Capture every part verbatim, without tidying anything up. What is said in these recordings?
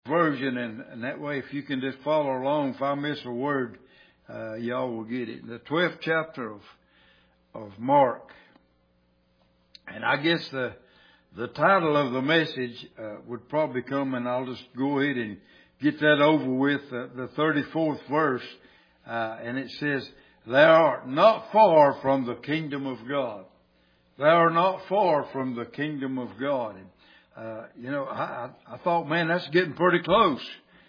version, and, and that way if you can just follow along, if I miss a word, uh, y'all will get it. The twelfth chapter of, of Mark. And I guess the, the title of the message, uh, would probably come, and I'll just go ahead and get that over with, uh, the thirty-fourth verse, uh, and it says, "Thou art not far from the kingdom of God. Thou art not far from the kingdom of God." And, uh, you know, I, I, I thought, man, that's getting pretty close.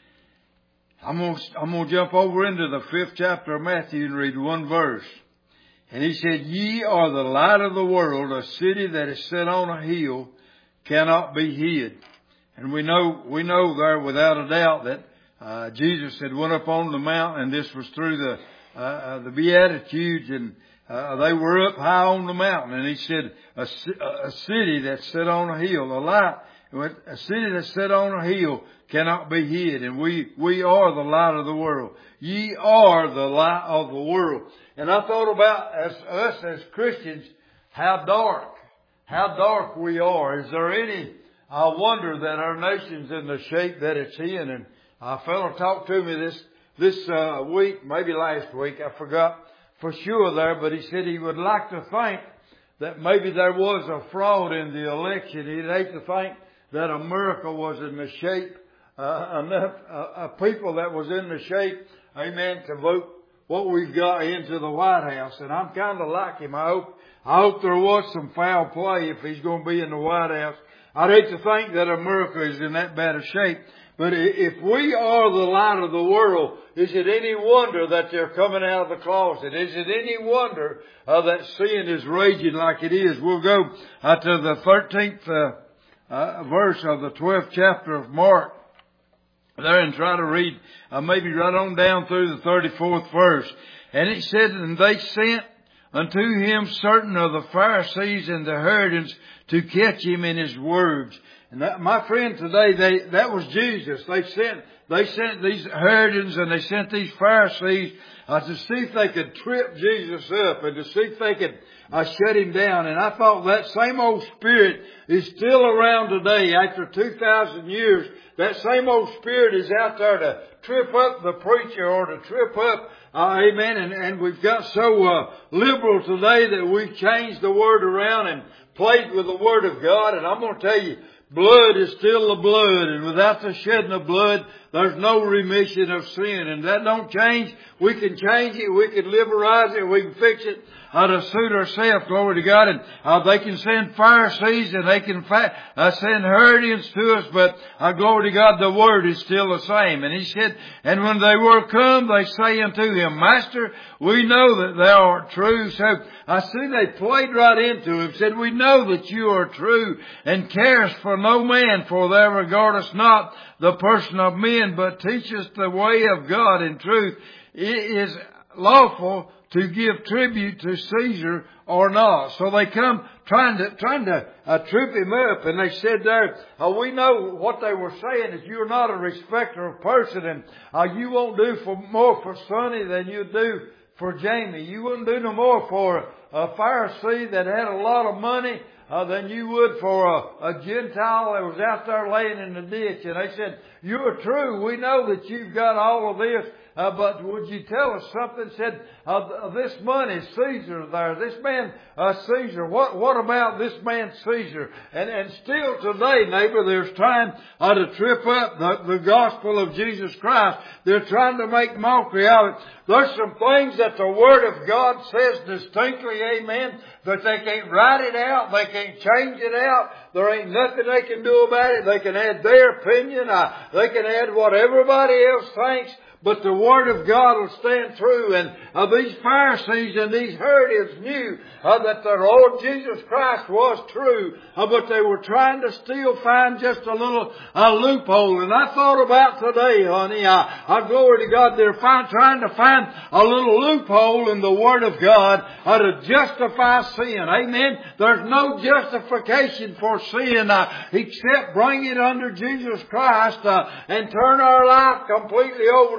I'm gonna, I'm gonna jump over into the fifth chapter of Matthew and read one verse. And he said, "Ye are the light of the world. A city that is set on a hill cannot be hid." And we know, we know there without a doubt that, uh, Jesus had went up on the mountain, and this was through the, uh, uh the Beatitudes, and, uh, they were up high on the mountain. And he said, a, a city that's set on a hill, a light, a city that's set on a hill cannot be hid. And we, we are the light of the world. Ye are the light of the world. And I thought about as us as Christians, how dark, how dark we are. Is there any uh, wonder that our nation's in the shape that it's in? And a fellow talked to me this this uh, week, maybe last week, I forgot for sure there, but he said he would like to think that maybe there was a fraud in the election. He'd hate to think that America was in the shape, uh, enough uh, uh, people that was in the shape, amen, to vote what we've got into the White House. And I'm kind of like him. I hope, I hope there was some foul play if he's going to be in the White House. I'd hate to think that America is in that bad a shape. But if we are the light of the world, is it any wonder that they're coming out of the closet? Is it any wonder uh, that sin is raging like it is? We'll go uh, to the thirteenth uh, uh, verse of the twelfth chapter of Mark there and try to read uh, maybe right on down through the thirty-fourth verse. And it said, "And they sent unto him certain of the Pharisees and the Herodians to catch him in his words." And that, my friend, today, they, that was Jesus. They sent, they sent these Herodians and they sent these Pharisees uh, to see if they could trip Jesus up and to see if they could uh, shut him down. And I thought that same old spirit is still around today after two thousand years. That same old spirit is out there to trip up the preacher or to trip up, uh, amen. And, and we've got so uh, liberal today that we've changed the word around and played with the word of God. And I'm going to tell you, blood is still the blood, and without the shedding of blood, there's no remission of sin. And that don't change. We can change it. We can liberalize it. We can fix it uh, to suit ourselves. Glory to God. And uh, they can send Pharisees and they can fa- uh, send Herodians to us, but uh, glory to God, the word is still the same. And he said, "And when they were come, they say unto him, Master, we know that thou art true." So I see they played right into him. Said, "We know that you are true and carest for no man, for thou regardest not the person of men, but teachest the way of God in truth. It is lawful to give tribute to Caesar or not." So they come trying to trying to uh, trip him up, and they said there, uh, we know what they were saying is you're not a respecter of person, and uh, you won't do for more for Sonny than you do for Jamie. You wouldn't do no more for a Pharisee that had a lot of money uh, than you would for a, a Gentile that was out there laying in the ditch. And they said, "You're true. We know that you've got all of this. Uh, but would you tell us something?" Said, uh, "This money, Caesar there. This man, uh, Caesar. What, what about this man, Caesar?" And, and still today, neighbor, there's trying uh, to trip up the, the gospel of Jesus Christ. They're trying to make mockery of it. There's some things that the Word of God says distinctly, amen, that they can't write it out. They can't change it out. There ain't nothing they can do about it. They can add their opinion. Uh, they can add what everybody else thinks. But the Word of God will stand true. And uh, these Pharisees and these Herodians knew uh, that the Lord Jesus Christ was true. Uh, but they were trying to still find just a little uh, loophole. And I thought about today, honey, uh, uh, glory to God, they're find, trying to find a little loophole in the Word of God uh, to justify sin. Amen. There's no justification for sin uh, except bring it under Jesus Christ uh, and turn our life completely over to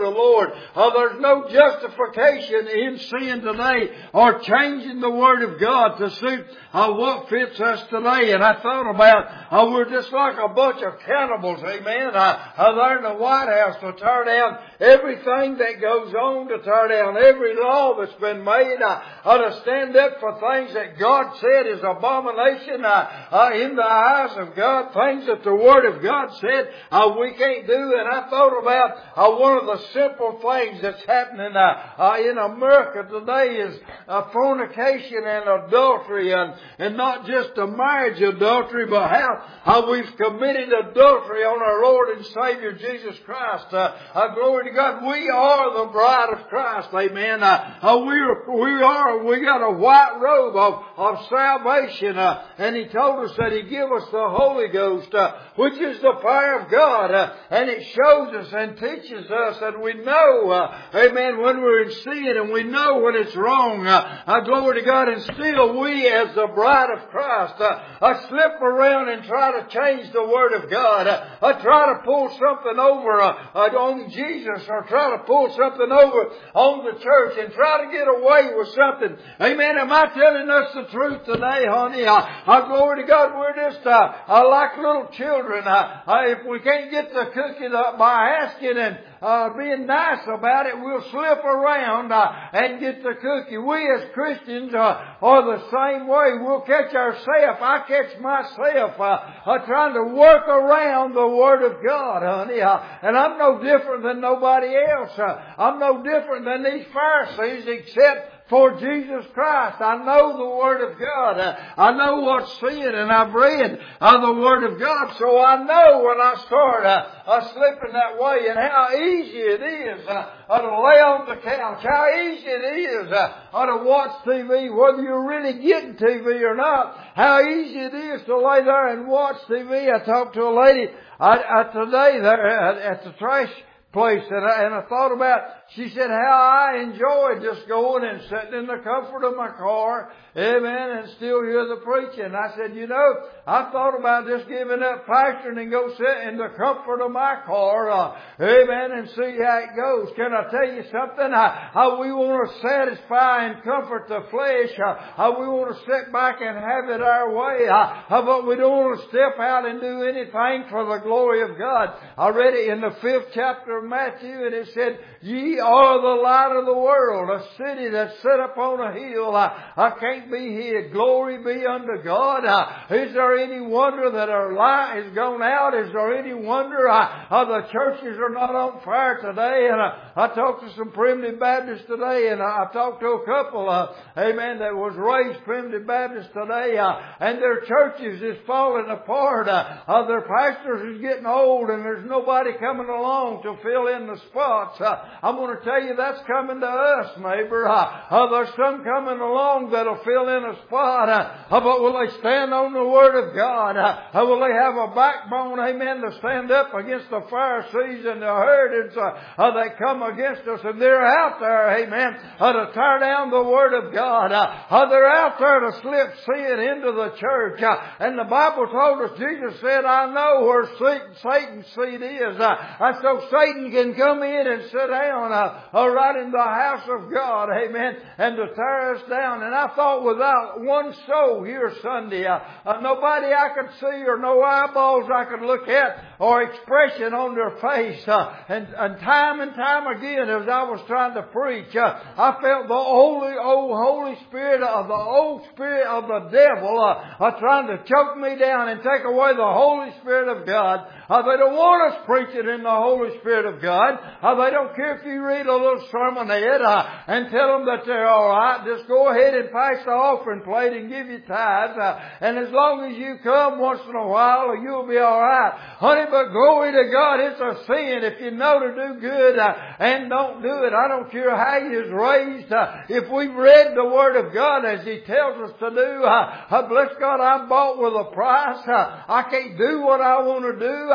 Lord. Uh, there's no justification in sin today or changing the Word of God to suit uh, what fits us today. And I thought about, uh, we're just like a bunch of cannibals, amen, uh, uh, there in the White House to tear down everything that goes on, to tear down every law that's been made, uh, uh, to stand up for things that God said is abomination uh, uh, in the eyes of God, things that the Word of God said uh, we can't do. And I thought about uh, one of the simple things that's happening uh, uh, in America today is uh, fornication and adultery, and, and not just a marriage adultery, but how uh, we've committed adultery on our Lord and Savior Jesus Christ. Uh, uh, glory to God. We are the bride of Christ. Amen. Uh, uh, we are, we are, we got a white robe of, of salvation. Uh, and He told us that He give us the Holy Ghost, uh, which is the fire of God. Uh, and it shows us and teaches us that we know, uh, amen, when we're in sin, and we know when it's wrong. Uh, uh, glory to God. And still we as the bride of Christ, uh, uh, slip around and try to change the Word of God. Uh, uh, try to pull something over uh, uh, on Jesus, or try to pull something over on the church and try to get away with something. Amen. Am I telling us the truth today, honey? Uh, uh, glory to God. We're just uh, uh, like little children. Uh, uh, if we can't get the cookie uh, by asking and uh, being nice about it, we'll slip around uh, and get the cookie. We as Christians uh, are the same way. We'll catch ourselves. I catch myself uh, uh, trying to work around the Word of God, honey. Uh, and I'm no different than nobody else. Uh, I'm no different than these Pharisees, except for Jesus Christ. I know the Word of God. Uh, I know what's sin, and I've read uh, the Word of God. So I know when I start uh, uh, slipping that way, and how easy it is uh, uh, to lay on the couch, how easy it is uh, uh, to watch T V, whether you're really getting T V or not, how easy it is to lay there and watch T V. I talked to a lady uh, uh, today there at, at the trash place, and I, and I thought about, she said, how I enjoyed just going and sitting in the comfort of my car, amen, and still hear the preaching. I said, you know, I thought about just giving up pastoring and go sit in the comfort of my car, uh, amen, and see how it goes. Can I tell you something? How, how we want to satisfy and comfort the flesh, uh, how we want to sit back and have it our way, uh, how but we don't want to step out and do anything for the glory of God. I read it in the fifth chapter of Matthew, and it said, ye are the light of the world, a city that's set upon a hill. I, I can't be hid. Glory be unto God. Uh, is there any wonder that our light has gone out? Is there any wonder uh, uh, the churches are not on fire today? And uh, I talked to some Primitive Baptists today, and I, I talked to a couple, uh, amen, that was raised Primitive Baptists today, uh, and their churches is falling apart. Uh, uh, their pastors is getting old, and there's nobody coming along to fill in the spots. Uh, I'm going to tell you that's coming to us, neighbor. Uh, uh, there's some coming along that'll fill in a spot. Uh, uh, but will they stand on the Word of God? Uh, uh, will they have a backbone, amen, to stand up against the Pharisees and the Herods uh, uh, that come against us? And they're out there, amen, uh, to tear down the Word of God. Uh, uh, they're out there to slip sin into the church. Uh, and the Bible told us, Jesus said, I know where Satan's seat is. Uh, and so Satan can come in and sit down uh, uh, right in the house of God, amen, and to tear us down. And I thought, without one soul here Sunday, uh, uh, nobody I could see or no eyeballs I could look at or expression on their face. Uh, and, and time and time again, as I was trying to preach, uh, I felt the holy, old Holy Spirit of the old spirit of the devil uh, uh, trying to choke me down and take away the Holy Spirit of God. Uh, they don't want us preaching in the Holy Spirit of God. Uh, they don't care if you read a little sermonette uh, and tell them that they're all right. Just go ahead and pass the offering plate and give you tithes. Uh, and as long as you come once in a while, you'll be all right. Honey, but glory to God, it's a sin if you know to do good uh, and don't do it. I don't care how you was raised. Uh, if we've read the Word of God as He tells us to do, uh, uh, bless God, I'm bought with a price. Uh, I can't do what I want to do.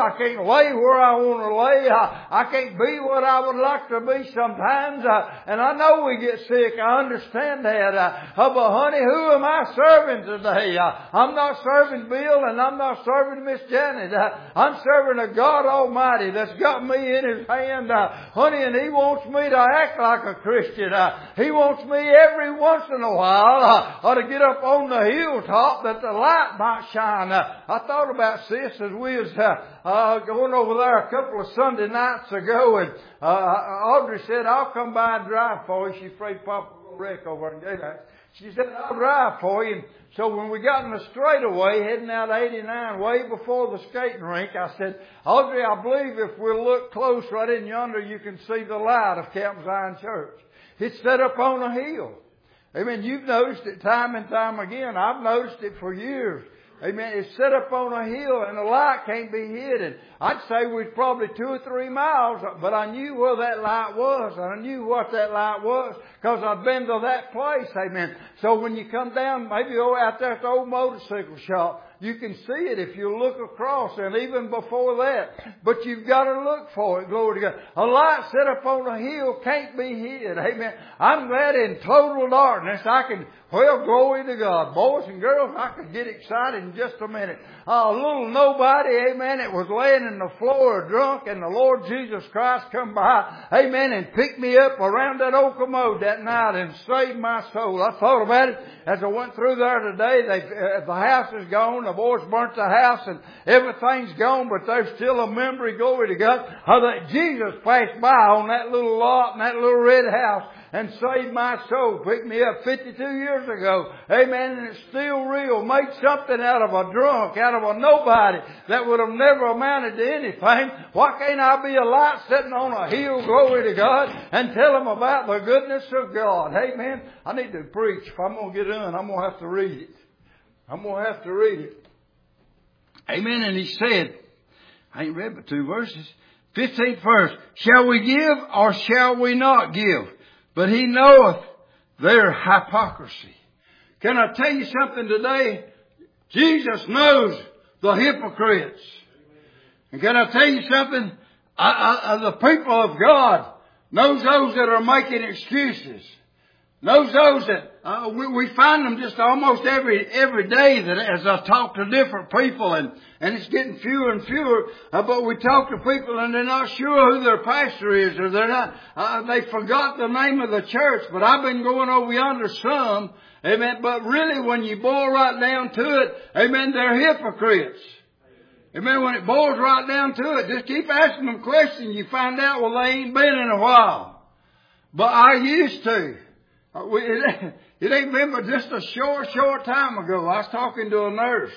I can't lay where I want to lay. I, I can't be what I would like to be sometimes. Uh, and I know we get sick. I understand that. Uh, uh, but honey, who am I serving today? Uh, I'm not serving Bill and I'm not serving Miss Janet. Uh, I'm serving a God Almighty that's got me in His hand. Uh, honey, and He wants me to act like a Christian. Uh, he wants me every once in a while uh, uh, to get up on the hilltop that the light might shine. Uh, I thought about sis as we was uh, uh, going over there a couple of Sunday nights ago, and uh, Audrey said, I'll come by and drive for you. She's afraid Papa will wreck over in Gatehouse. She said, I'll drive for you. So when we got in the straightaway, heading out eighty-nine, way before the skating rink, I said, Audrey, I believe if we'll look close right in yonder, you can see the light of Camp Zion Church. It's set up on a hill. Amen. You've noticed it time and time again. I've noticed it for years. Amen. It's set up on a hill and the light can't be hidden. I'd say we're probably two or three miles, but I knew where that light was and I knew what that light was because I'd been to that place. Amen. So when you come down, maybe out there at the old motorcycle shop, you can see it if you look across and even before that. But you've got to look for it. Glory to God. A light set up on a hill can't be hid. Amen. I'm glad in total darkness I can, well, glory to God. Boys and girls, I could get excited in just a minute. A little nobody, amen, it was laying in the floor drunk and the Lord Jesus Christ come by, amen, and picked me up around that old commode that night and saved my soul. I thought about it as I went through there today. They, uh, the house is gone. The boys burnt the house and everything's gone, but there's still a memory, glory to God, how that Jesus passed by on that little lot and that little red house and saved my soul. Picked me up fifty-two years ago. Amen. And it's still real. Made something out of a drunk, out of a nobody that would have never amounted to anything. Why can't I be a light sitting on a hill, glory to God, and tell them about the goodness of God? Amen. I need to preach. If I'm going to get in, I'm going to have to read it. I'm going to have to read it. Amen. And he said, I ain't read but two verses. fifteenth verse. Shall we give or shall we not give? But he knoweth their hypocrisy. Can I tell you something today? Jesus knows the hypocrites. And can I tell you something? I, I, the people of God knows those that are making excuses. Knows those that uh, we, we find them just almost every every day that as I talk to different people, and and it's getting fewer and fewer. Uh, but we talk to people and they're not sure who their pastor is, or they're not. Uh, they forgot the name of the church. But I've been going over yonder some, amen. But really, when you boil right down to it, amen, they're hypocrites. Amen. When it boils right down to it, just keep asking them questions. You find out, well, they ain't been in a while. But I used to. It, it ain't been but just a short, short time ago. I was talking to a nurse,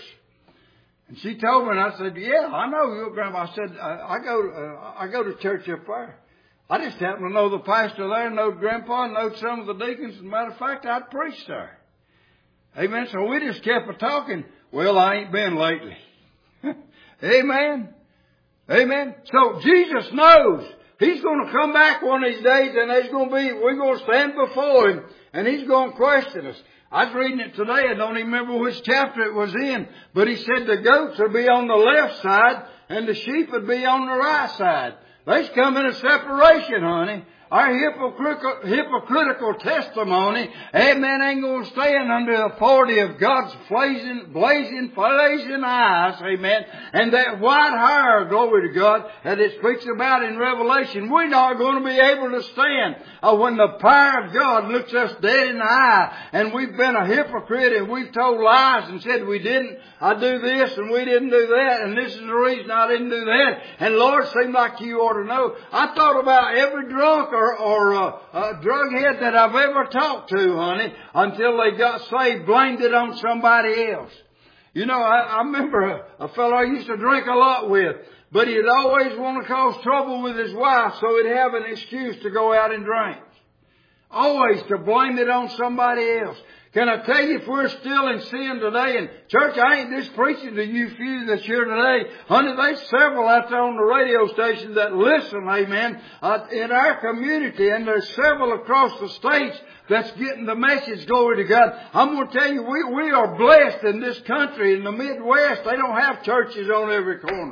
and she told me, and I said, "Yeah, I know your grandma." I said, "I, I go, uh, I go to church up there. I just happen to know the pastor there, know Grandpa, know some of the deacons. As a matter of fact, I'd preached there." Amen. So we just kept a talking. Well, I ain't been lately. Amen. Amen. So Jesus knows. He's going to come back one of these days, and there's going to be, we're going to stand before Him, and He's going to question us. I was reading it today. I don't even remember which chapter it was in, but He said the goats would be on the left side, and the sheep would be on the right side. There's coming a separation, honey. Our hypocritical, hypocritical testimony, amen, ain't going to stand under the authority of God's blazing, blazing, blazing eyes, amen. And that white hair, glory to God, that it speaks about in Revelation, we're not going to be able to stand uh, when the power of God looks us dead in the eye, and we've been a hypocrite and we've told lies and said we didn't I do this and we didn't do that, and this is the reason I didn't do that. And Lord, seemed like you ought to know. I thought about every drunk or, or uh, uh, drug head that I've ever talked to, honey, until they got saved, blamed it on somebody else. You know, I, I remember a, a fellow I used to drink a lot with, but he'd always want to cause trouble with his wife, so he'd have an excuse to go out and drink. Always to blame it on somebody else. Can I tell you, if we're still in sin today, and church, I ain't just preaching to you few that's here today. Honey, there's several out there on the radio station that listen, amen, uh, in our community, and there's several across the states that's getting the message, glory to God. I'm going to tell you, we, we are blessed in this country. In the Midwest, they don't have churches on every corner.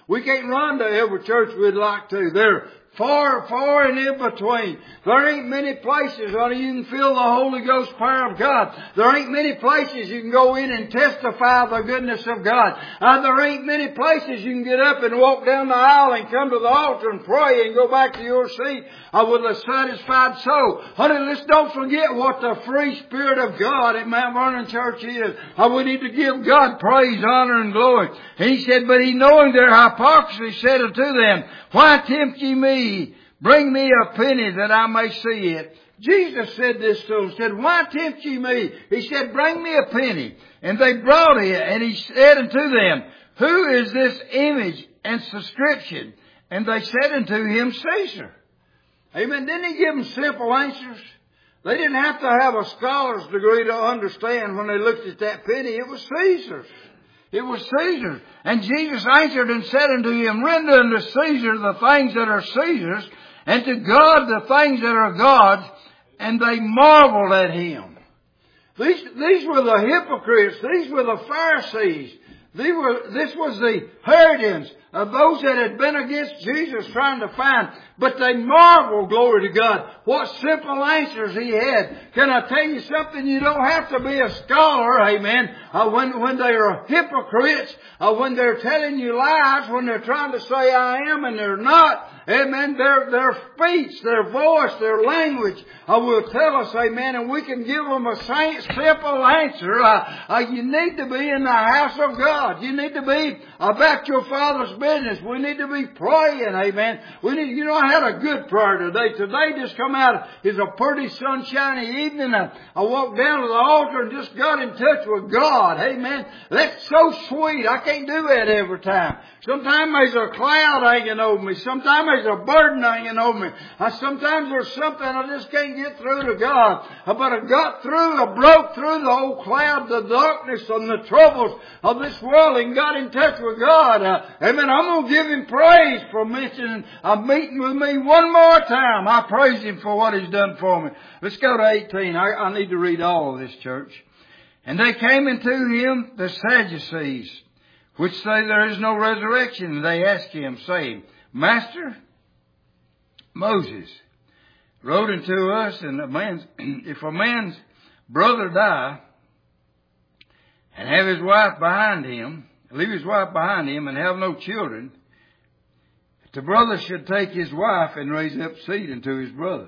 We can't run to every church we'd like to. They're far, far and in between. There ain't many places where you can feel the Holy Ghost power of God. There ain't many places you can go in and testify the goodness of God. And there ain't many places you can get up and walk down the aisle and come to the altar and pray and go back to your seat uh, with a satisfied soul. Honey, let's don't forget what the free Spirit of God at Mount Vernon Church is. Uh, we need to give God praise, honor, and glory. And he said, but he knowing their hypocrisy said unto them, why tempt ye me? Bring me a penny that I may see it. Jesus said this to them. He said, why tempt ye me? He said, bring me a penny. And they brought it. And he said unto them, who is this image and subscription? And they said unto him, Caesar. Amen. Didn't he give them simple answers? They didn't have to have a scholar's degree to understand when they looked at that penny. It was Caesar's. It was Caesar's. And Jesus answered and said unto him, render unto Caesar the things that are Caesar's, and to God the things that are God's. And they marveled at him. These, these were the hypocrites. These were the Pharisees. These were, this was the Herodians of those that had been against Jesus trying to find. But they marveled, glory to God, what simple answers he had. Can I tell you something? You don't have to be a scholar, amen, uh, when, when they are hypocrites, uh, when they're telling you lies, when they're trying to say I am and they're not. Amen. Their, their speech, their voice, their language uh, will tell us, amen, and we can give them a simple answer. Uh, uh, you need to be in the house of God. You need to be about your Father's business. We need to be praying, amen. We need, you know, I had a good prayer today. Today just come out, it's a pretty sunshiny evening. I, I walked down to the altar and just got in touch with God, amen. That's so sweet. I can't do that every time. Sometimes there's a cloud hanging over me. Sometimes there's a burden hanging over me. I, sometimes there's something I just can't get through to God. But I got through, I broke through the old cloud, the darkness and the troubles of this world and got in touch with God. Uh, amen. I'm going to give him praise for mentioning a meeting with me one more time. I praise him for what he's done for me. Let's go to eighteen. I, I need to read all of this, church. And they came into him, the Sadducees, which say there is no resurrection. And they asked him, saying, Master, Moses wrote unto us, and a man's, if a man's brother die, and have his wife behind him, leave his wife behind him, and have no children, the brother should take his wife and raise up seed unto his brother.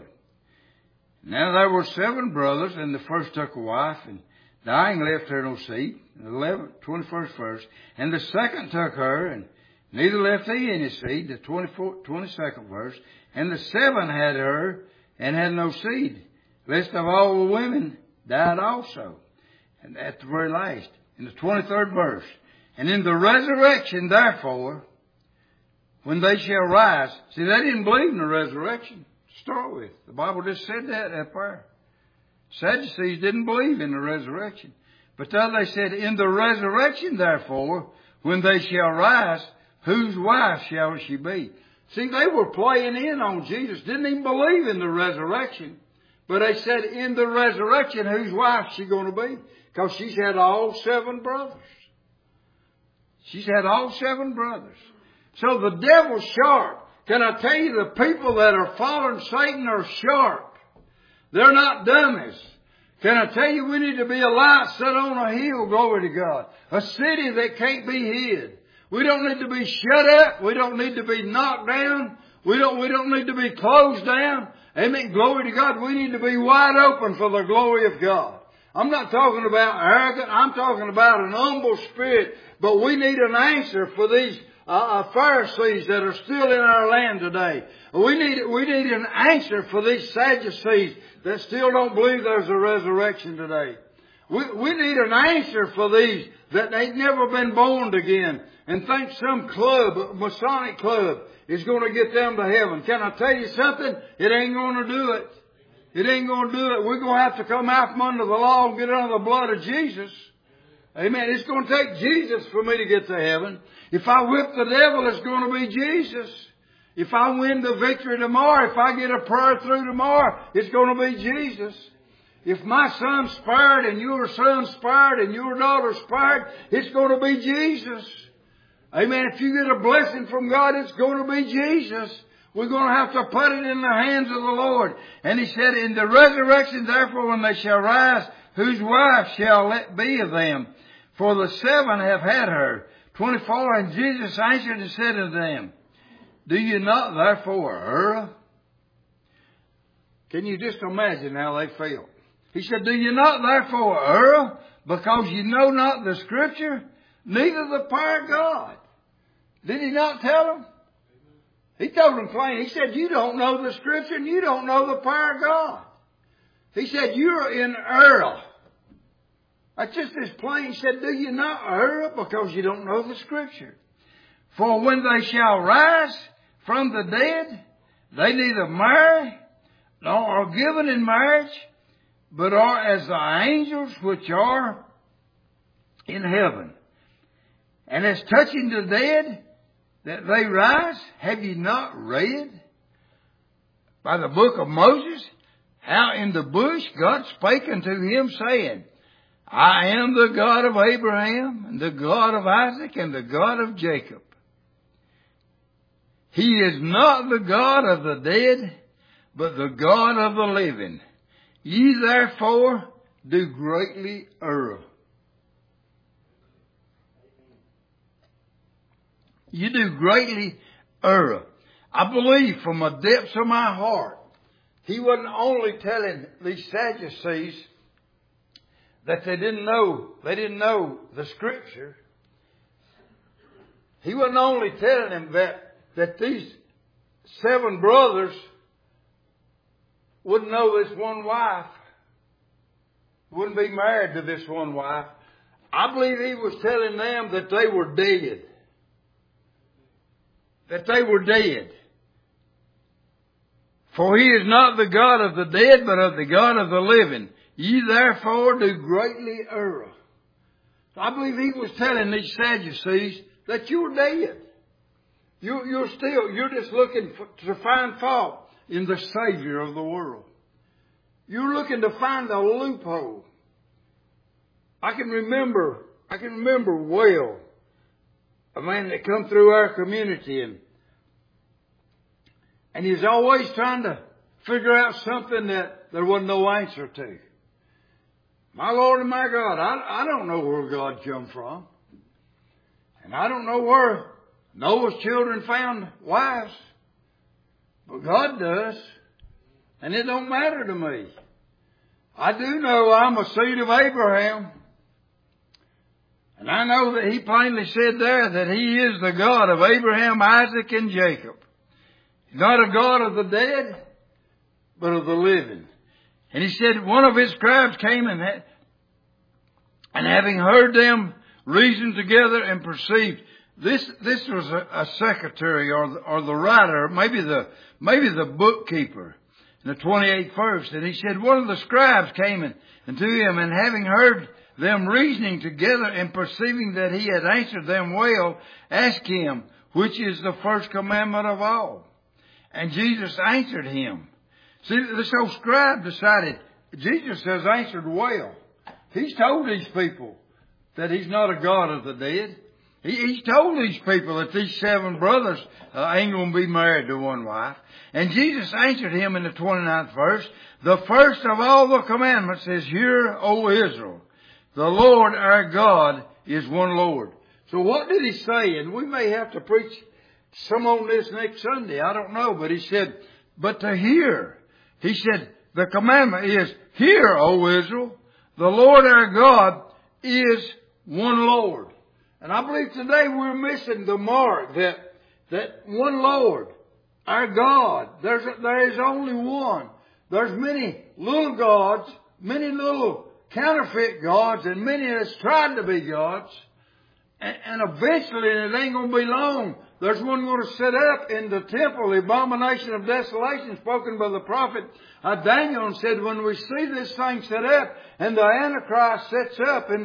Now there were seven brothers, and the first took a wife, and dying left her no seed. eleven, twenty-first verse. And the second took her, and neither left he any seed. The twenty-fourth, twenty-second verse. And the seven had her, and had no seed. Lest of all the women died also. And at the very last, in the twenty-third verse. And in the resurrection, therefore, when they shall rise. See, they didn't believe in the resurrection to start with. The Bible just said that up there. Sadducees didn't believe in the resurrection. But then they said, in the resurrection, therefore, when they shall rise, whose wife shall she be? See, they were playing in on Jesus. Didn't even believe in the resurrection. But they said, in the resurrection, whose wife is she going to be? Because she's had all seven brothers. She's had all seven brothers. So the devil's sharp. Can I tell you, the people that are following Satan are sharp. They're not dummies. Can I tell you, we need to be a light set on a hill, glory to God. A city that can't be hid. We don't need to be shut up. We don't need to be knocked down. We don't, we don't need to be closed down. Amen. Glory to God. We need to be wide open for the glory of God. I'm not talking about arrogant. I'm talking about an humble spirit. But we need an answer for these uh, Pharisees that are still in our land today. We need, we need an answer for these Sadducees that still don't believe there's a resurrection today. We, we need an answer for these that ain't never been born again and think some club, a Masonic club, is going to get them to heaven. Can I tell you something? It ain't going to do it. It ain't going to do it. We're going to have to come out from under the law and get under the blood of Jesus. Amen. It's going to take Jesus for me to get to heaven. If I whip the devil, it's going to be Jesus. If I win the victory tomorrow, if I get a prayer through tomorrow, it's going to be Jesus. If my son's spared and your son's spared and your daughter's spared, it's going to be Jesus. Amen. If you get a blessing from God, it's going to be Jesus. We're going to have to put it in the hands of the Lord. And He said, in the resurrection, therefore, when they shall rise, whose wife shall it be of them? For the seven have had her. twenty-four, and Jesus answered and said unto them, do you not therefore err? Can you just imagine how they felt? He said, do you not therefore err, because you know not the Scripture, neither the power of God? Did He not tell them? He told them plain. He said, you don't know the Scripture and you don't know the power of God. He said, you're in error. That's just as plain. He said, do you not err because you don't know the Scripture? For when they shall rise from the dead, they neither marry nor are given in marriage, but are as the angels which are in heaven. And as touching the dead, that they rise, have ye not read by the book of Moses, how in the bush God spake unto him, saying, I am the God of Abraham, and the God of Isaac, and the God of Jacob. He is not the God of the dead, but the God of the living. Ye therefore do greatly err. You do greatly err. I believe from the depths of my heart, He wasn't only telling these Sadducees that they didn't know, they didn't know the Scripture. He wasn't only telling them that, that these seven brothers wouldn't know this one wife, wouldn't be married to this one wife. I believe He was telling them that they were dead. That they were dead. For He is not the God of the dead, but of the God of the living. Ye therefore do greatly err. I believe He was telling these Sadducees that you're dead. You, you're still, you're just looking for, to find fault in the Savior of the world. You're looking to find a loophole. I can remember, I can remember well a man that come through our community, and and he's always trying to figure out something that there wasn't no answer to. My Lord and my God, I, I don't know where God come from. And I don't know where Noah's children found wives. But God does. And it don't matter to me. I do know I'm a seed of Abraham. And I know that He plainly said there that He is the God of Abraham, Isaac, and Jacob. Not a God of the dead, but of the living. And He said one of His scribes came and, had, and having heard them reason together and perceived. This this was a, a secretary or the, or the writer, maybe the maybe the bookkeeper in the twenty-eighth verse. And he said one of the scribes came in, and to him, and having heard them reasoning together and perceiving that he had answered them well, asked him, which is the first commandment of all? And Jesus answered him. See, this old scribe decided, Jesus has answered well. He's told these people that He's not a God of the dead. He, he's told these people that these seven brothers uh, ain't going to be married to one wife. And Jesus answered him in the twenty-ninth verse, the first of all the commandments is, Hear, O Israel, the Lord our God is one Lord. So what did He say? And we may have to preach some on this next Sunday. I don't know. But He said, but to hear. He said, the commandment is, Hear, O Israel, the Lord our God is one Lord. And I believe today we're missing the mark that, that one Lord, our God, there's a, there is only one. There's many little gods, many little counterfeit gods, and many that's tried to be gods. And, and eventually, and it ain't going to be long, there's one going to set up in the temple, the abomination of desolation spoken by the prophet uh, Daniel, and said, when we see this thing set up and the Antichrist sets up in the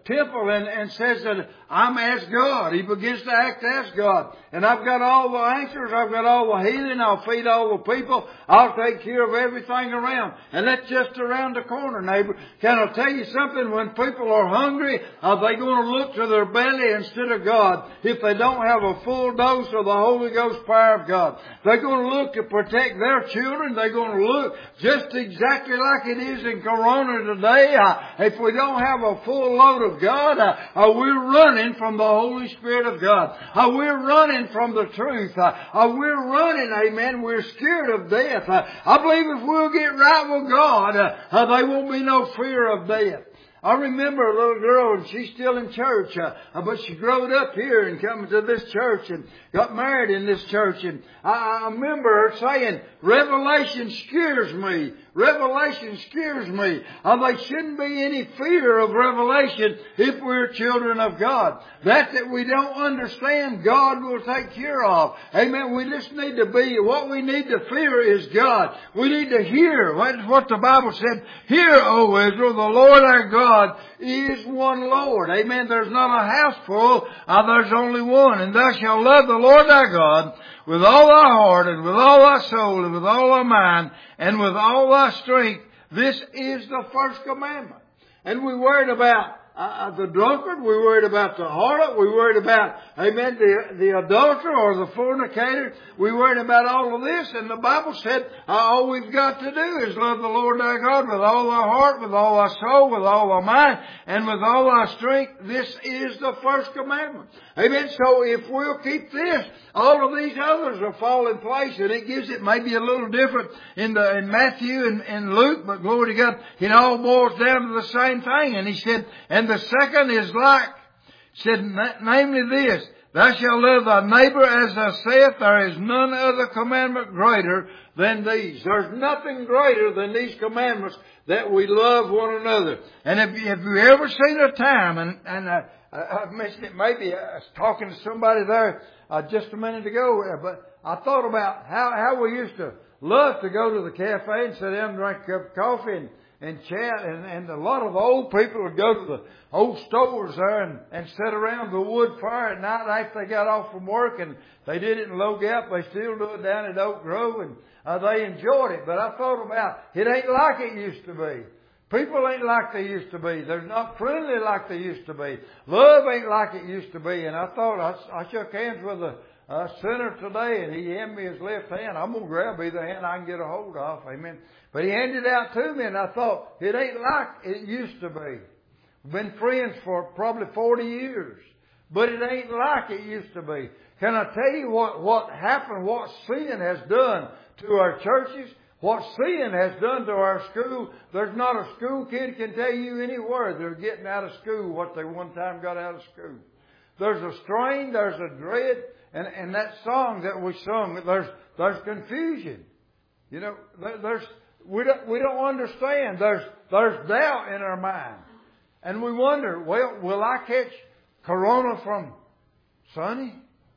temple and, and says that I'm as God. He begins to act as God. And I've got all the answers. I've got all the healing. I'll feed all the people. I'll take care of everything around. And that's just around the corner, neighbor. Can I tell you something? When people are hungry, are they going to look to their belly instead of God if they don't have a full dose of the Holy Ghost power of God? They're going to look to protect their children. They're going to look just exactly like it is in Corona today. Uh, if we don't have a full load of God, uh, uh, we're running from the Holy Spirit of God. Uh, we're running from the truth. Uh, uh, we're running, amen. We're scared of death. Uh, I believe if we'll get right with God, uh, uh, there won't be no fear of death. I remember a little girl, and she's still in church, uh, but she growed up here and come to this church and got married in this church. And I, I remember her saying, Revelation scares me. Revelation scares me. Uh, there shouldn't be any fear of revelation if we're children of God. That that we don't understand, God will take care of. Amen. We just need to be, what we need to fear is God. We need to hear what, what the Bible said. Hear, O Israel, the Lord our God is one Lord. Amen. There's not a house full. Uh, there's only one. And thou shalt love the Lord thy God with all thy heart and with all thy soul and with all thy mind and with all thy strength. This is the first commandment. And we worried about uh, the drunkard. We worried about the harlot. We worried about, amen, the, the adulterer or the fornicator. We worried about all of this. And the Bible said uh, all we've got to do is love the Lord thy God with all thy heart, with all thy soul, with all thy mind, and with all thy strength. This is the first commandment. Amen. So if we'll keep this, all of these others will fall in place, and it gives it maybe a little different in the in Matthew and, and Luke, but glory to God, it all boils down to the same thing. And he said, and the second is like, said, namely this, thou shalt love thy neighbor as thou sayest. There is none other commandment greater than these. There's nothing greater than these commandments, that we love one another. And have you, have you ever seen a time, and, and uh, I mentioned it maybe, I was talking to somebody there uh, just a minute ago, but I thought about how, how we used to love to go to the cafe and sit down and drink a cup of coffee and, and chat. And, and a lot of the old people would go to the old stores there and, and sit around the wood fire at night after they got off from work. And they did it in Low Gap. They still do it down at Oak Grove. And uh, they enjoyed it. But I thought about, it ain't like it used to be. People ain't like they used to be. They're not friendly like they used to be. Love ain't like it used to be. And I thought, I, I shook hands with a, a sinner today, and he handed me his left hand. I'm going to grab either hand I can get a hold of. Amen. But he handed it out to me, and I thought, it ain't like it used to be. We've been friends for probably forty years. But it ain't like it used to be. Can I tell you what, what happened, what sin has done to our churches? What sin has done to our school? There's not a school kid can tell you anywhere they're getting out of school what they one time got out of school. There's a strain, there's a dread, and, and that song that we sung, there's, there's confusion. You know, there's, we don't, we don't understand. There's, there's doubt in our mind. And we wonder, well, will I catch Corona from Sonny?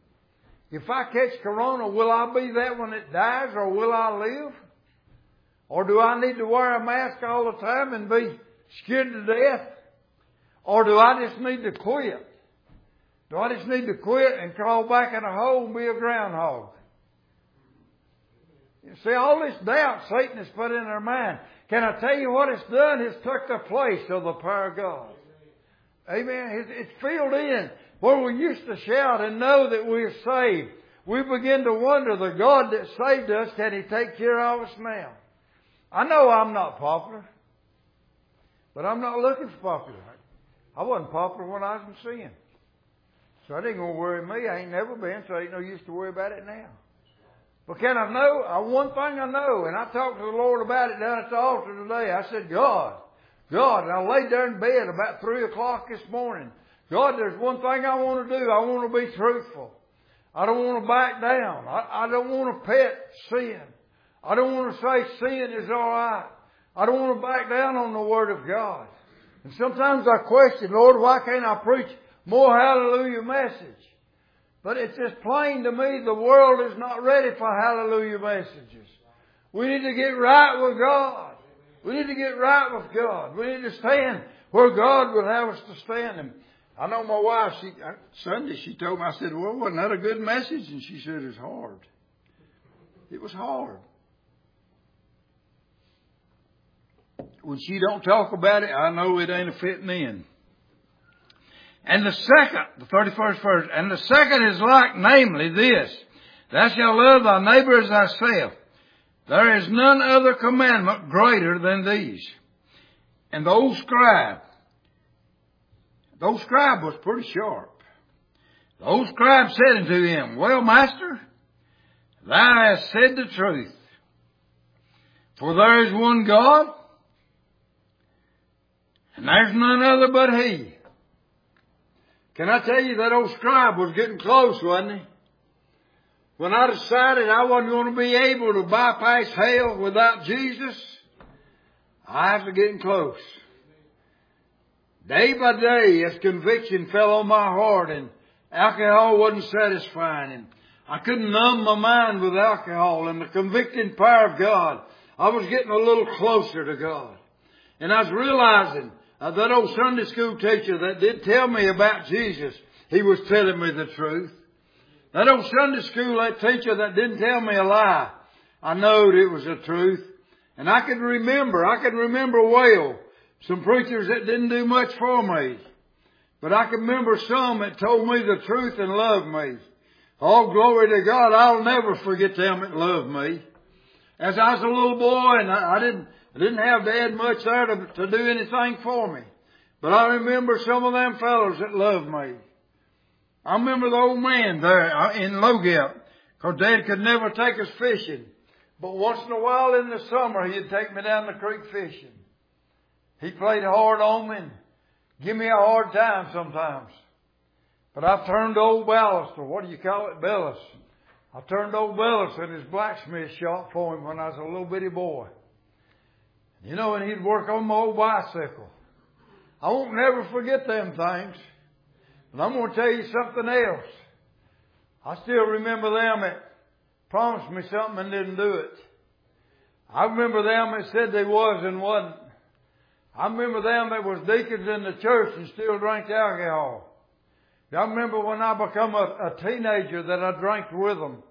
If I catch Corona, will I be that when it dies, or will I live? Or do I need to wear a mask all the time and be scared to death? Or do I just need to quit? Do I just need to quit and crawl back in a hole and be a groundhog? You see, all this doubt Satan has put in our mind. Can I tell you what it's done? It's took the place of the power of God. Amen. It's filled in. Where we used to shout and know that we're saved, we begin to wonder, the God that saved us, can He take care of us now? I know I'm not popular, but I'm not looking for popularity. I wasn't popular when I was in sin. So it ain't going to worry me. I ain't never been, so I ain't no use to worry about it now. But can I know? Uh, one thing I know, and I talked to the Lord about it down at the altar today. I said, God, God, and I laid there in bed about three o'clock this morning. God, there's one thing I want to do. I want to be truthful. I don't want to back down. I, I don't want to pet sin. I don't want to say sin is all right. I don't want to back down on the Word of God. And sometimes I question, Lord, why can't I preach more hallelujah message? But it's just plain to me the world is not ready for hallelujah messages. We need to get right with God. We need to get right with God. We need to stand where God would have us to stand. And I know my wife, she, Sunday she told me, I said, well, wasn't that a good message? And she said, it's hard. It was hard. When she don't talk about it, I know it ain't a fitting in. And the second, the thirty-first verse, and the second is like, namely this, thou shalt love thy neighbor as thyself. There is none other commandment greater than these. And the old scribe, the old scribe was pretty sharp. The old scribe said unto him, well, master, thou hast said the truth. For there is one God, and there's none other but He. Can I tell you, that old scribe was getting close, wasn't he? When I decided I wasn't going to be able to bypass hell without Jesus, I was getting close. Day by day, as conviction fell on my heart, and alcohol wasn't satisfying, and I couldn't numb my mind with alcohol, and the convicting power of God, I was getting a little closer to God. And I was realizing Uh, that old Sunday school teacher that did tell me about Jesus, he was telling me the truth. That old Sunday school that teacher that didn't tell me a lie, I knowed it was the truth. And I could remember, I could remember well some preachers that didn't do much for me. But I can remember some that told me the truth and loved me. Oh, glory to God, I'll never forget them that loved me. As I was a little boy and I, I didn't I didn't have Dad much there to, to do anything for me. But I remember some of them fellows that loved me. I remember the old man there in Logelt, because Dad could never take us fishing. But once in a while in the summer, he'd take me down the creek fishing. He played hard on me and give me a hard time sometimes. But I turned to old Ballas, or what do you call it, Bellis. I turned to old Bellis in his blacksmith shop for him when I was a little bitty boy. You know, and he'd work on my old bicycle. I won't never forget them things. But I'm going to tell you something else. I still remember them that promised me something and didn't do it. I remember them that said they was and wasn't. I remember them that was deacons in the church and still drank alcohol. I remember when I become a, a teenager that I drank with them.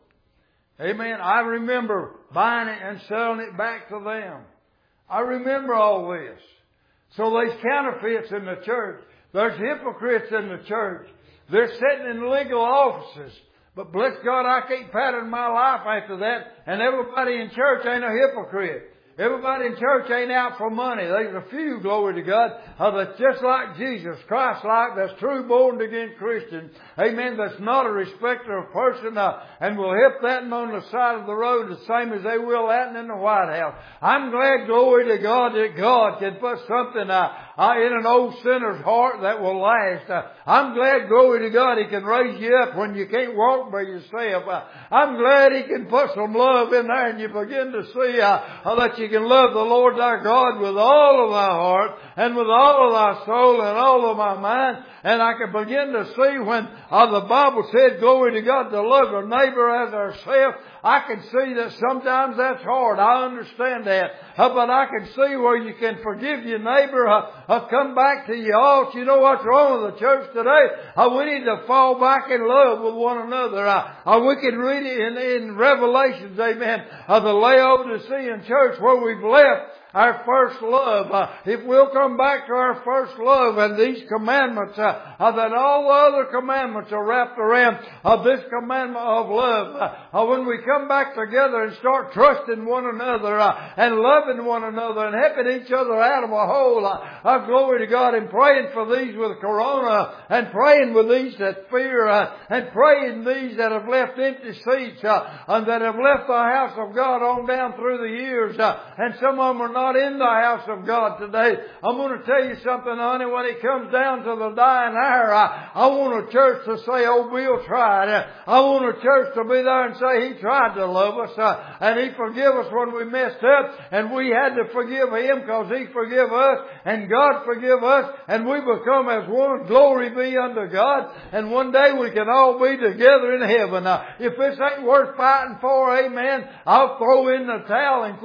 Amen. I remember buying it and selling it back to them. I remember all this. So there's counterfeits in the church. There's hypocrites in the church. They're sitting in legal offices. But bless God, I keep patterning my life after that. And everybody in church ain't a hypocrite. Everybody in church ain't out for money. There's a few, glory to God, uh, that's just like Jesus, Christ-like, that's true born-again Christian. Amen. That's not a respecter of person, uh, and will help that on the side of the road the same as they will that in the White House. I'm glad, glory to God, that God can put something uh, uh, in an old sinner's heart that will last. Uh, I'm glad, glory to God, He can raise you up when you can't walk by yourself. Uh, I'm glad He can put some love in there and you begin to see uh, uh, that you can love the Lord thy God with all of thy heart and with all of thy soul and all of thy mind. And I can begin to see when uh, the Bible said, glory to God, to love our neighbor as ourselves. I can see that sometimes that's hard. I understand that. Uh, but I can see where you can forgive your neighbor, uh, uh, come back to your altar. You know what's wrong with the church today? Uh, we need to fall back in love with one another. Uh, uh, we can read it in, in Revelations, amen, uh, the Laodicean church where we've left our first love. Uh, if we'll come back to our first love and these commandments, uh, uh, that all the other commandments are wrapped around uh, this commandment of love. Uh, uh, when we come back together and start trusting one another uh, and loving one another and helping each other out of a hole, uh, uh, glory to God, and praying for these with corona and praying with these that fear uh, and praying these that have left empty seats uh, and that have left the house of God on down through the years, uh, and some of them are not in the house of God today. I'm going to tell you something, honey. When it comes down to the dying hour, I, I want a church to say, oh, Bill tried. I want a church to be there and say he tried to love us, uh, and he forgive us when we messed up, and we had to forgive him because he forgive us, and God forgive us, and we become as one. Glory be unto God. And one day we can all be together in heaven. Uh, if this ain't worth fighting for, amen, I'll throw in the towel and quit now.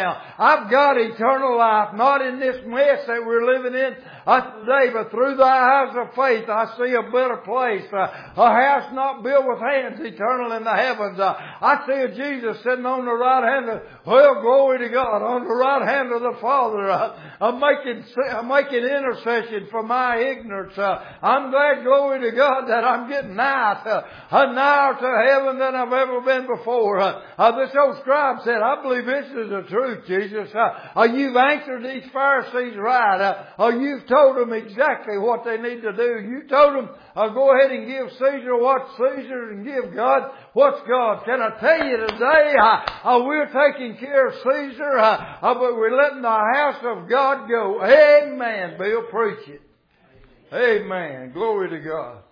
now. I've got eternal life, not in this mess that we're living in uh, today, but through the eyes of faith, I see a better place. Uh, a house not built with hands, eternal in the heavens. Uh, I see a Jesus sitting on the right hand of, well, glory to God, on the right hand of the Father, uh, uh, making, uh, making intercession for my ignorance. Uh, I'm glad, glory to God, that I'm getting nigh to, uh, nigher to heaven than I've ever been before. Uh, uh, this old scribe said, I believe this is the truth, Jesus. Uh, uh, you've answered these Pharisees right. Uh, uh, you've told them exactly what they need to do. You told them, uh, go ahead and give Caesar what's Caesar and give God what's God. Can I tell you today, uh, uh, we're taking care of Caesar, uh, uh, but we're letting the house of God go. Amen. Bill, preach it. Amen. Glory to God.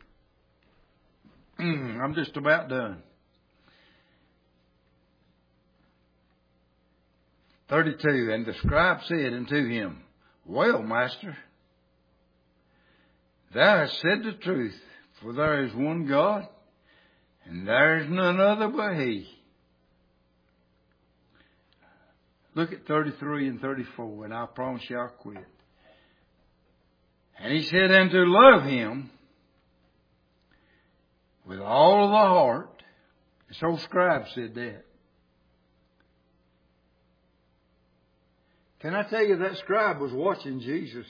Mm, I'm just about done. thirty-two, and the scribe said unto him, well, master, thou hast said the truth, for there is one God, and there is none other but He. Look at thirty-three and thirty-four, and I promise you I'll quit. And he said, and to love Him with all of the heart. This old scribe said that. Can I tell you, that scribe was watching Jesus.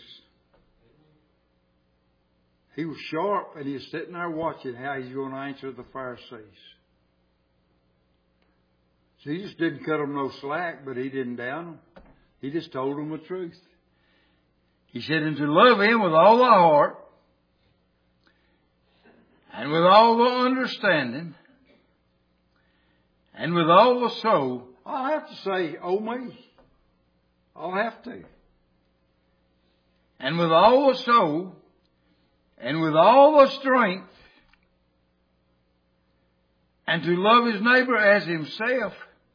He was sharp, and he was sitting there watching how he's going to answer the Pharisees. Jesus didn't cut them no slack, but He didn't down them. He just told them the truth. He said, and to love Him with all the heart, and with all the understanding, and with all the soul. I'll have to say, oh me. I'll have to. And with all the soul, and with all the strength, and to love his neighbor as himself,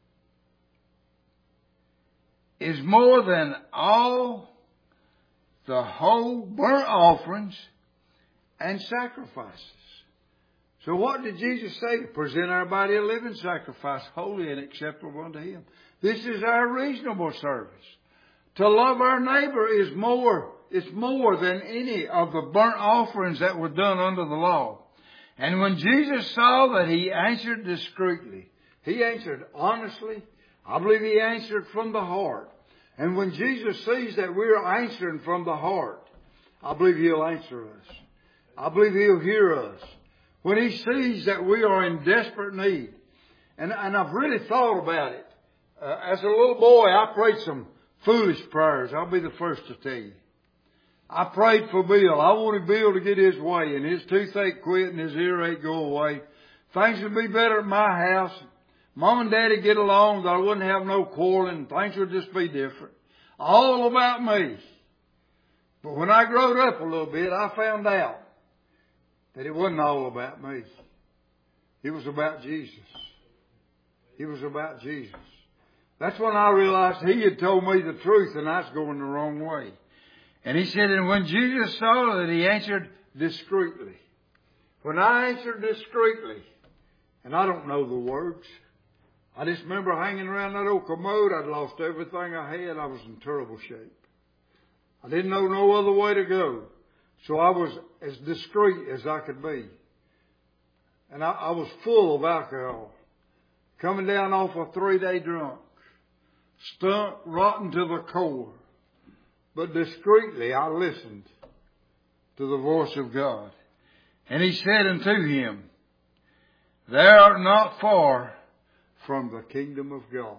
is more than all the whole burnt offerings and sacrifices. So what did Jesus say? To present our body a living sacrifice, holy and acceptable unto Him. This is our reasonable service. To love our neighbor is more, it's more than any of the burnt offerings that were done under the law. And when Jesus saw that, He answered discreetly. He answered honestly. I believe He answered from the heart. And when Jesus sees that we're answering from the heart, I believe He'll answer us. I believe He'll hear us. When He sees that we are in desperate need. And, and I've really thought about it. Uh, as a little boy, I prayed some foolish prayers. I'll be the first to tell you. I prayed for Bill. I wanted Bill to get his way, and his toothache quit and his earache go away. Things would be better at my house. Mom and Daddy get along, that I wouldn't have no quarreling. Things would just be different. All about me. But when I growed up a little bit, I found out that it wasn't all about me. It was about Jesus. It was about Jesus. That's when I realized He had told me the truth and I was going the wrong way. And He said, and when Jesus saw that, He answered discreetly. When I answered discreetly, and I don't know the words, I just remember hanging around that old commode. I'd lost everything I had. I was in terrible shape. I didn't know no other way to go. So I was as discreet as I could be. And I, I was full of alcohol. Coming down off a three-day drunk. Stunk, rotten to the core. But discreetly I listened to the voice of God. And He said unto him, Thou art not far from the kingdom of God.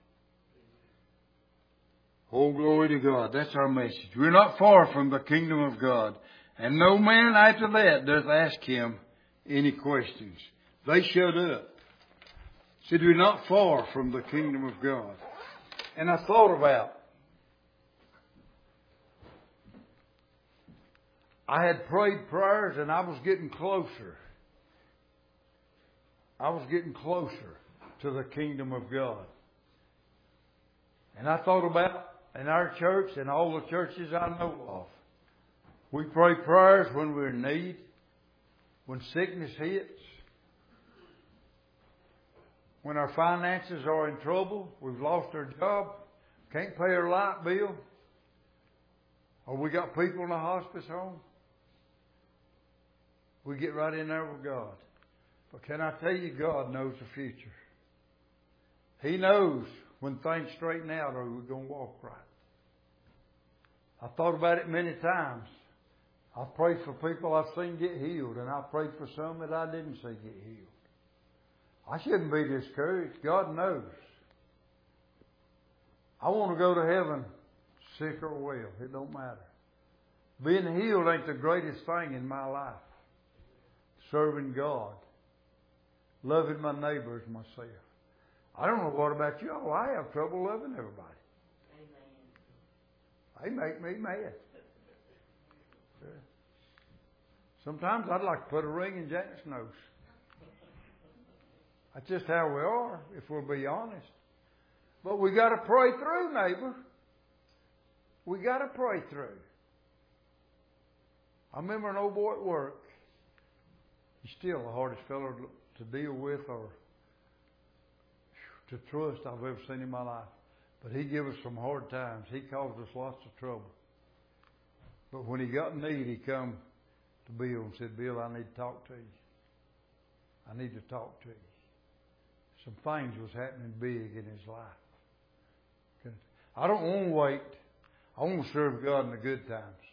Oh, glory to God. That's our message. We're not far from the kingdom of God. And no man after that doth ask Him any questions. They shut up. Said, we're not far from the kingdom of God. And I thought about, I had prayed prayers and I was getting closer. I was getting closer to the kingdom of God. And I thought about, in our church and all the churches I know of, we pray prayers when we're in need, when sickness hits. when our finances are in trouble, we've lost our job, can't pay our light bill, or we got people in a hospice home, we get right in there with God. But can I tell you, God knows the future. He knows when things straighten out, are we going to walk right? I thought about it many times. I've prayed for people I've seen get healed, and I've prayed for some that I didn't see get healed. I shouldn't be discouraged. God knows. I want to go to heaven, sick or well. It don't matter. Being healed ain't the greatest thing in my life. Serving God. Loving my neighbor as myself. I don't know what about you. Oh, I have trouble loving everybody. Amen. They make me mad. Sometimes I'd like to put a ring in Janet's nose. That's just how we are, if we'll be honest. But we got to pray through, neighbor. We got to pray through. I remember an old boy at work. He's still the hardest fellow to deal with or to trust I've ever seen in my life. But he gave us some hard times. He caused us lots of trouble. But when he got in need, he come to Bill and said, Bill, I need to talk to you. I need to talk to you. Some things was happening big in his life. I don't want to wait. I want to serve God in the good times.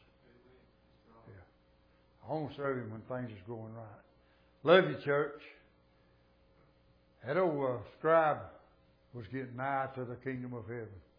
Yeah. I want to serve Him when things is going right. Love you, church. That old uh, scribe was getting nigh to the kingdom of heaven.